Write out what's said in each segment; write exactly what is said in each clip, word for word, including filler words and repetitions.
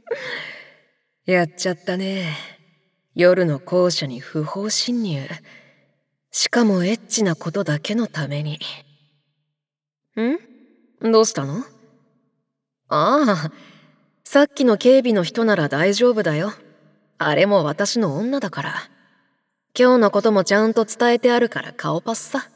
やっちゃったね。夜の校舎に不法侵入。しかもエッチなことだけのために。ん？どうしたの？ああ、さっきの警備の人なら大丈夫だよ。あれも私の女だから。今日のこともちゃんと伝えてあるから顔パスさ。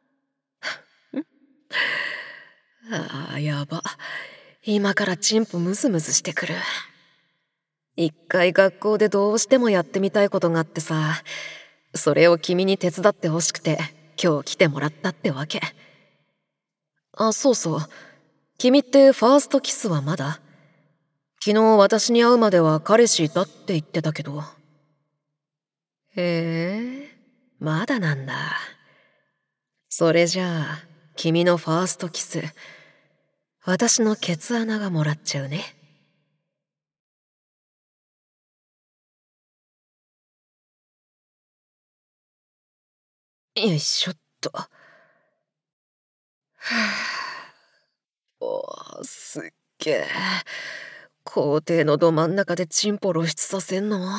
ああ、やば。今からチンポムズムズしてくる。一回学校でどうしてもやってみたいことがあってさ、それを君に手伝ってほしくて今日来てもらったってわけ。あ、そうそう。君ってファーストキスはまだ？昨日私に会うまでは彼氏いたって言ってたけど。へえ、まだなんだ。それじゃあ君のファーストキス、私のケツ穴がもらっちゃうね。よいしょっと。はあ、おー、すっげえ。校庭のど真ん中でチンポ露出させんの。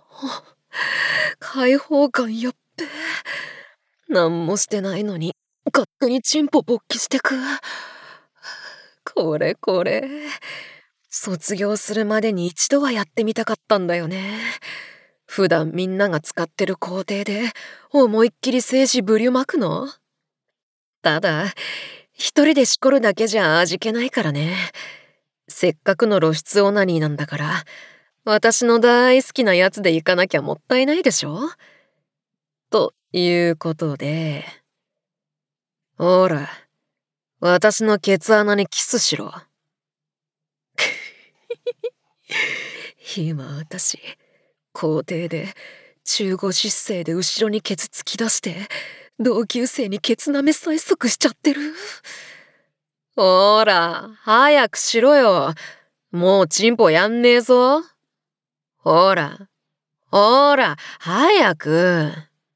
開放感やっべえ。なんもしてないのに勝手にチンポ勃起してく。これこれ。卒業するまでに一度はやってみたかったんだよね。普段みんなが使ってる校庭で思いっきり精子ぶりまくの。ただ一人でしこるだけじゃ味気ないからね。せっかくの露出オナニーなんだから、私の大好きなやつで行かなきゃもったいないでしょ。ということで、ほら、私のケツ穴にキスしろ。今私、校庭で中腰姿勢で後ろにケツ突き出して、同級生にケツ舐め催促しちゃってる。ほら、早くしろよ。もうチンポやんねえぞ。ほら、ほら、早く。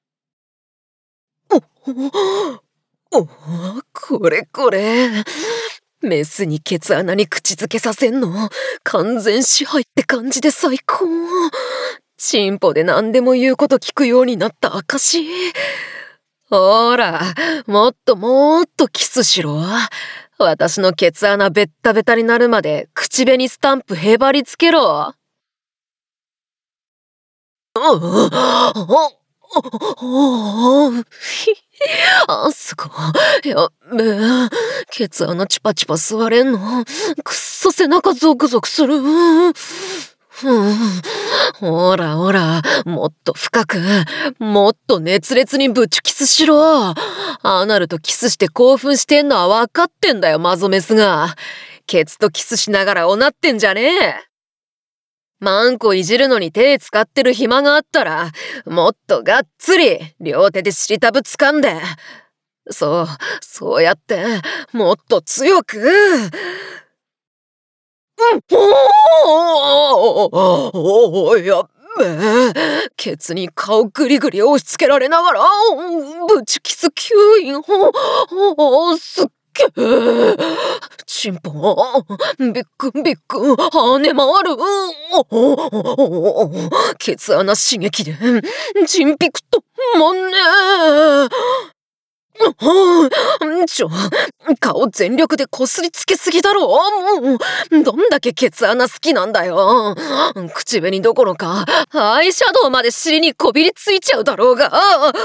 お、お、これこれ。メスにケツ穴に口づけさせんの完全支配って感じで最高。チンポで何でも言うこと聞くようになった証。ほら、もっともっとキスしろ。私のケツ穴ベッタベタになるまで口紅スタンプへばりつけろ。あ、すごい。やっべえ。ケツ穴チュパチュパ吸われんの。くっそ背中ゾクゾクする。うん、ほらほら、もっと深く、もっと熱烈にぶちキスしろ。ああなるとキスして興奮してんのは分かってんだよ、マゾメスが。ケツとキスしながらおなってんじゃねえ。マンコいじるのに手使ってる暇があったら、もっとがっつり両手で尻たぶ掴んで、そう、そうやって、もっと強く。うん、おーおー、やっべえ。ケツに顔グリグリ押し付けられながら、ぶちキス吸引、おー、すっげえ。チンポ、びっくんびっくん、跳ね回る。ケツ穴刺激で、チンピクともんねえ。ちょ、顔全力でこすりつけすぎだろ。もう、どんだけケツ穴好きなんだよ。口紅どころか、アイシャドウまで尻にこびりついちゃうだろうが。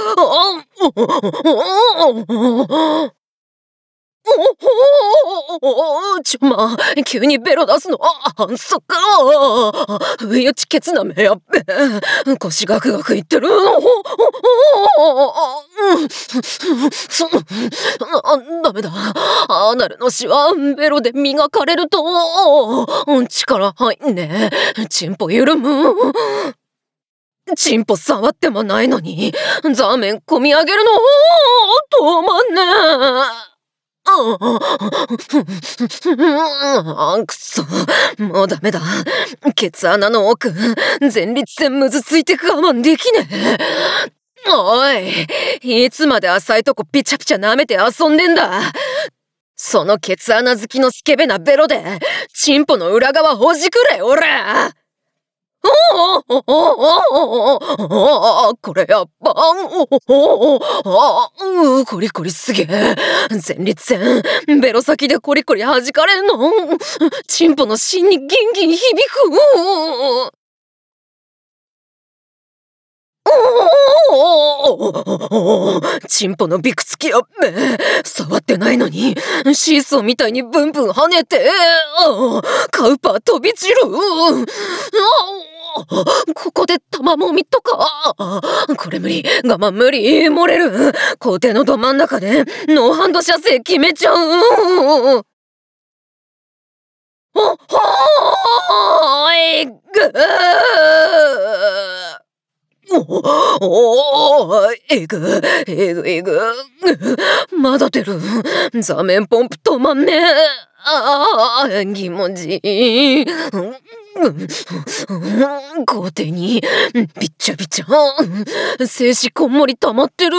おおちょま急にベロ出すの反則か。不意打ちケツなめやっべ。腰ガクガクいってる。ダメだ。アナルのシワベロで磨かれると力入んねえ。チンポ緩む。チンポ触ってもないのに座面こみ上げるの止まんねえ。あくそ、もうダメだ。ケツ穴の奥、前立腺むずついて我慢できねえ。おい、いつまで浅いとこピチャピチャ舐めて遊んでんだ。 そのケツ穴好きのスケベなベロで、チンポの裏側ほじくれ、おら！おおおおおおおこれやっぱ、おおおおコリコリすげえ。前立腺、ベロ先でコリコリ弾かれんの。チンポの芯にギンギン響く。おおチンポのびくつきやっべ。触ってないのにシーソーみたいにブンブン跳ねてカウパー飛び散る。ここで玉もみとか。これ無理、我慢無理、漏れる。校庭のど真ん中でノーハンド射精決めちゃう。おほーいぐーおおえぐえぐえぐまだ出る。座面ポンプ止まんねえ。ああ気持ちいい。校庭にびっちゃびちゃ精子こんもり溜まってる。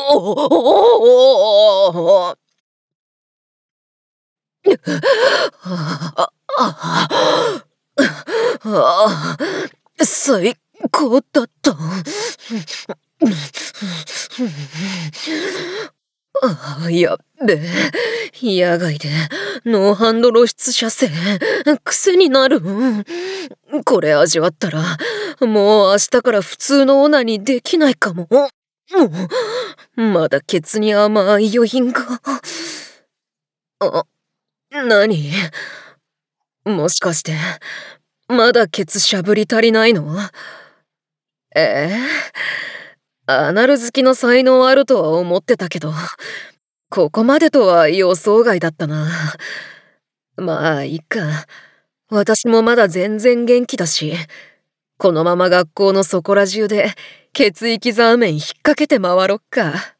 ああ最高だった。あやっべ野外でノーハンド露出射精癖になる。これ味わったらもう明日から普通のオナにできないかも。まだケツに甘い余韻が。あ、何？もしかしてまだケツしゃぶり足りないの？ええアナル好きの才能あるとは思ってたけど、ここまでとは予想外だったな。まあいいか。私もまだ全然元気だし、このまま学校のそこら中で血液ザーメン引っ掛けて回ろっか。